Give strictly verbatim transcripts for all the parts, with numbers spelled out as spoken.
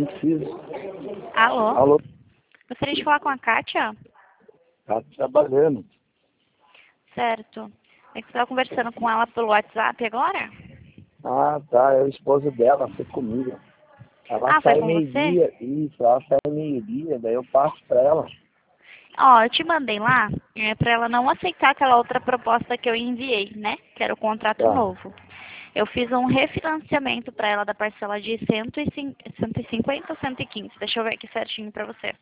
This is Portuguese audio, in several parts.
Não precisa. Alô? Alô? Gostaria de falar com a Kátia? Tá trabalhando. Certo. É que você estava conversando com ela pelo WhatsApp agora? Ah, tá. É o esposo dela, foi comigo. Ela Ah, foi sai com você? meio-dia, isso, ela sai meio-dia, daí eu passo pra ela. Ó, eu te mandei lá é, para ela não aceitar aquela outra proposta que eu enviei, né? Que era o contrato Tá. novo. Eu fiz um refinanciamento para ela da parcela de cento e cinquenta ou cento e quinze. Deixa eu ver aqui certinho para você.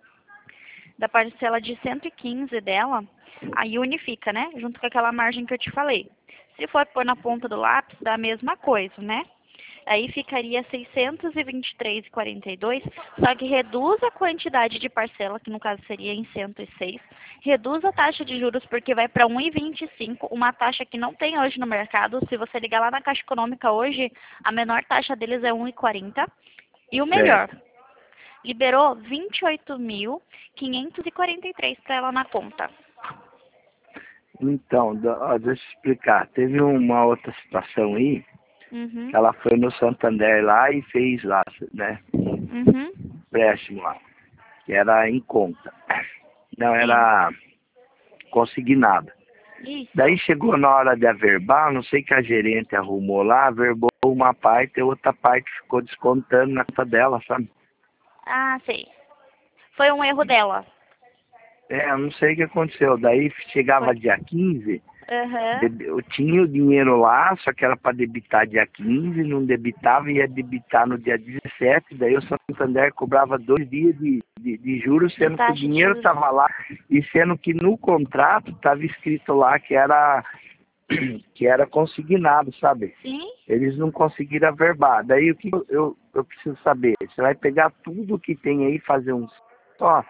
Da parcela de cento e quinze dela, aí unifica, né? Junto com aquela margem que eu te falei. Se for pôr na ponta do lápis, dá a mesma coisa, né? Aí ficaria seiscentos e vinte e três vírgula quarenta e dois, só que reduz a quantidade de parcela, que no caso seria em cento e seis, reduz a taxa de juros porque vai para um vírgula vinte e cinco, uma taxa que não tem hoje no mercado. Se você ligar lá na Caixa Econômica hoje, a menor taxa deles é um vírgula quarenta. E o melhor, Certo. liberou vinte e oito mil quinhentos e quarenta e três para ela na conta. Então, da- ó, deixa eu explicar. Teve uma outra situação aí, Uhum. que ela foi no Santander lá e fez lá, né? Uhum. Empréstimo lá, que era em conta. Não Sim. era consignado. Isso. Daí chegou na hora de averbar, não sei que a gerente arrumou lá, averbou uma parte e outra parte ficou descontando na conta dela, sabe? Ah, sei. Foi um erro dela. É, eu não sei o que aconteceu. Daí chegava Foi. dia quinze, Aham. deb- eu tinha o dinheiro lá, só que era para debitar dia quinze, não debitava, ia debitar no dia dezessete, daí o Santander cobrava dois dias de, de, de juros, De sendo que o taxa de dinheiro juros. estava lá, e sendo que no contrato estava escrito lá que era, que era consignado, sabe? Sim. Eles não conseguiram averbar. Daí o que eu, eu, eu preciso saber? Você vai pegar tudo que tem aí e fazer um só?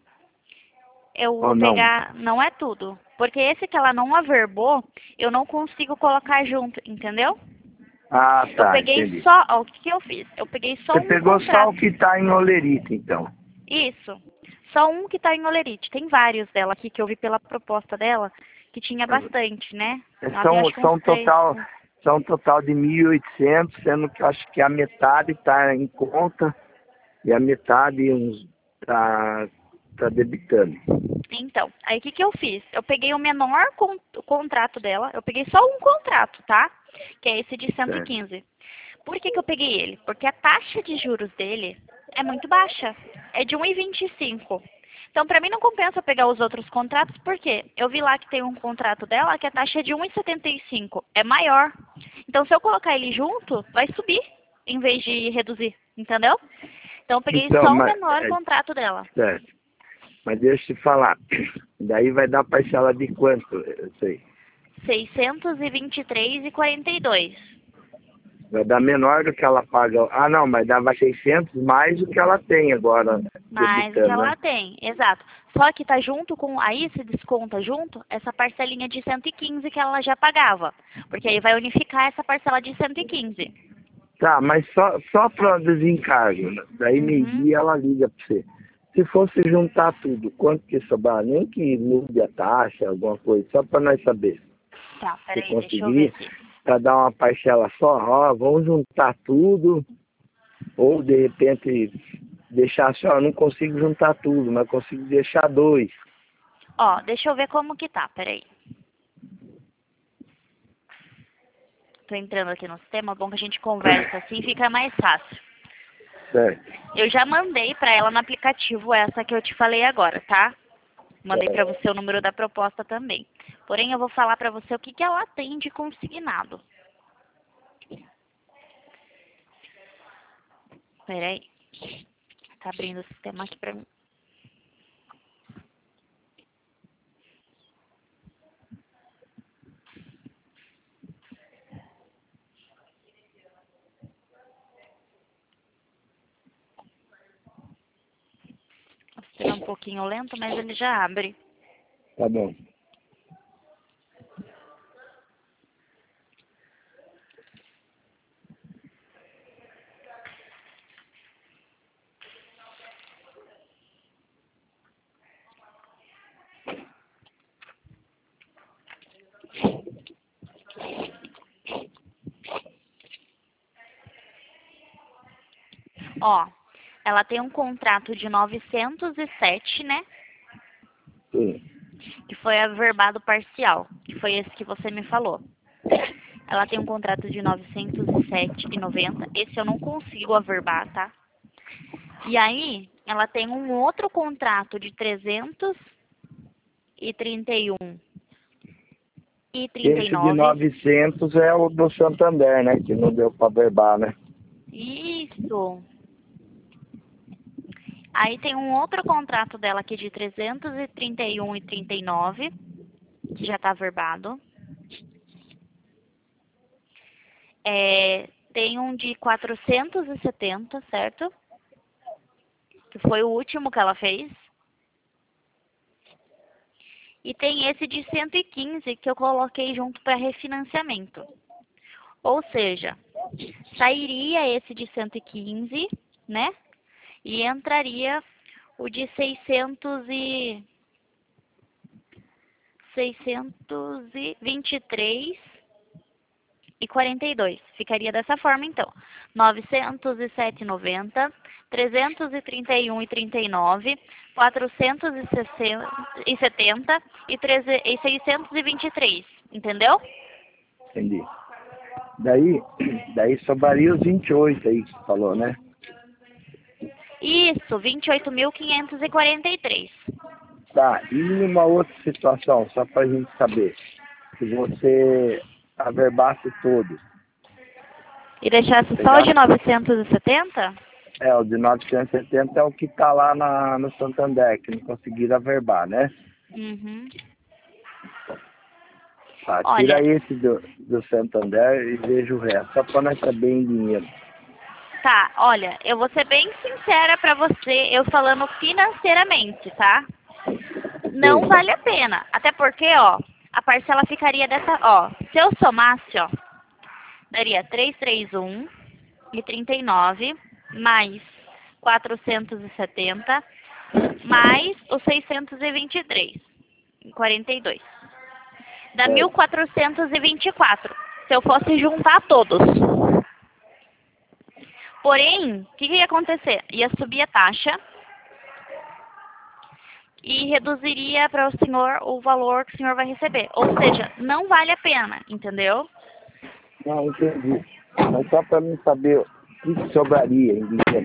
Eu Ou vou não? pegar, não é tudo. Porque esse que ela não averbou, eu não consigo colocar junto, entendeu? Ah, Eu tá, peguei entendi. só, ó, o que que eu fiz? Eu peguei só Você um pegou só o contrato. que está em Olerita, então. Isso. Só um que tá em Olerite. Tem vários dela aqui que eu vi pela proposta dela, que tinha bastante, né? Ela tem São, acho que uns são, três. total, são um total de mil e oitocentos, sendo que eu acho que a metade está em conta e a metade está tá debitando. Então, aí o que, que eu fiz? Eu peguei o menor con o contrato dela, eu peguei só um contrato, tá? Que é esse de cento e Certo. quinze. Por que, que eu peguei ele? Porque a taxa de juros dele é muito baixa, é de um vírgula vinte e cinco. Então, para mim não compensa pegar os outros contratos, porque eu vi lá que tem um contrato dela que a taxa é de um vírgula setenta e cinco, é maior. Então, se eu colocar ele junto, vai subir em vez de reduzir, entendeu? Então, eu peguei Então, só o mas, menor é, contrato dela. certo. Mas deixa eu te falar. Daí vai dar parcela de quanto? Eu sei. seiscentos e vinte e três vírgula quarenta e dois. Vai dar menor do que ela paga. Ah, não, mas dava seiscentos mais do que ela tem agora Mais o que debitando, né? ela tem, exato. Só que tá junto com, aí se desconta junto essa parcelinha de cento e quinze que ela já pagava. Porque aí vai unificar essa parcela de cento e quinze. Tá, mas só, só para desencargo, né? Daí Uhum. meio-dia ela liga para você. Se fosse juntar tudo, quanto que sobrar? Nem que mude a taxa, alguma coisa, só para nós saber. Tá, Se peraí, deixa eu ver conseguir, aqui. para dar uma parcela só, ó, vamos juntar tudo, ou de repente deixar assim, ó, não consigo juntar tudo, mas consigo deixar dois. Ó, deixa eu ver como que tá, peraí. Tô entrando aqui no sistema, bom que a gente conversa assim, fica mais fácil. Certo. Eu já mandei pra ela no aplicativo essa que eu te falei agora, tá? Mandei pra certo. você o número da proposta também. Porém, eu vou falar pra você o que que ela tem de consignado. Peraí. Tá abrindo o sistema aqui pra mim. O sistema é um pouquinho lento, mas ele já abre. Tá bom. Ó, ela tem um contrato de novecentos e sete, né? Sim. Que foi averbado parcial, que foi esse que você me falou. Ela tem um contrato de novecentos e sete e noventa. Esse eu não consigo averbar, tá? E aí, ela tem um outro contrato de trezentos e trinta e um e trinta e Esse de nove. novecentos é o do Santander, né? Que não deu para averbar, né? Isso. Aí tem um outro contrato dela aqui de trezentos e trinta e um e trinta e nove, que já está averbado. É, tem um de quatrocentos e setenta, certo? Que foi o último que ela fez. E tem esse de cento e quinze que eu coloquei junto para refinanciamento. Ou seja, sairia esse de cento e quinze, né? E entraria o de seiscentos e seiscentos e vinte e três e quarenta e dois. Ficaria dessa forma, então. novecentos e sete e noventa, trezentos e trinta e um e trinta e nove, quatrocentos e setenta e seiscentos e vinte e três. Entendeu? Entendi. Daí, daí sobraria os vinte e oito aí que você falou, né? Isso, vinte e oito mil quinhentos e quarenta e três. Tá, e numa outra situação, só pra gente saber, se você averbasse tudo. E deixasse só o Pegasse- de novecentos e setenta? É, o de novecentos e setenta é o que tá lá na, no Santander, que não conseguiram averbar, né? Uhum. Tá, tira Olha, esse do, do Santander e veja o resto, só pra nós saber em dinheiro. tá, olha, eu vou ser bem sincera pra você, eu falando financeiramente, tá? Não Sim. vale a pena. Até porque, ó, a parcela ficaria dessa, ó, se eu somasse, ó, daria trezentos e trinta e um e trinta e nove mais quatrocentos e setenta mais os seiscentos e vinte e três e quarenta e dois. Dá É. mil quatrocentos e vinte e quatro, se eu fosse juntar todos. Porém, o que, que ia acontecer? Ia subir a taxa e reduziria para o senhor o valor que o senhor vai receber. Ou seja, não vale a pena, entendeu? Não, entendi. Mas só pra mim saber o que, que sobraria em dinheiro.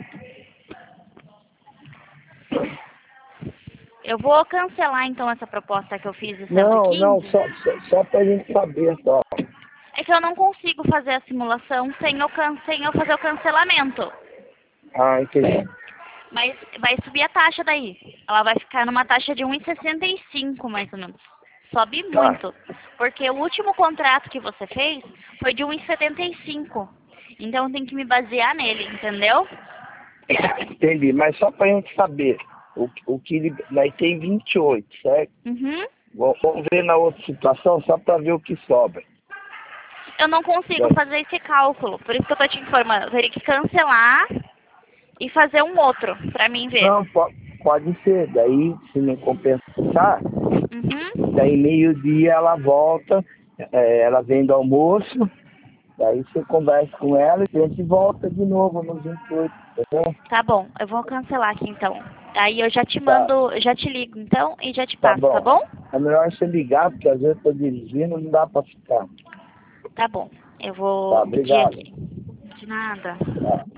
Eu vou cancelar então essa proposta que eu fiz de Não, cento e não, quinze. só, só, só pra gente saber só. É que eu não consigo fazer a simulação sem eu, can sem eu fazer o cancelamento. Ah, entendi. Mas vai subir a taxa daí. Ela vai ficar numa taxa de um e sessenta e cinco mais ou menos. Sobe Tá. muito. Porque o último contrato que você fez foi de um e setenta e cinco. Então tem que me basear nele, entendeu? Entendi, mas só pra gente saber. O, o que ele. Nós tem vinte e oito, certo? Uhum. Vamos vamos ver na outra situação só pra ver o que sobra. Eu não consigo Bom. fazer esse cálculo. Por isso que eu tô te informando. Eu teria que cancelar e fazer um outro pra mim ver. Não, po- pode ser. Daí, se não compensar, Uhum. daí meio-dia ela volta, é, ela vem do almoço, daí você conversa com ela e a gente volta de novo nos vinte e oito, entendeu? Tá bom, eu vou cancelar aqui então. Aí eu já te Tá. mando, eu já te ligo então e já te Tá passo, tá bom. bom? É melhor você ligar, porque às vezes eu tô dirigindo, não dá pra ficar. Tá bom. Eu Tá, vou pedir obrigado. aqui. De nada. Tá.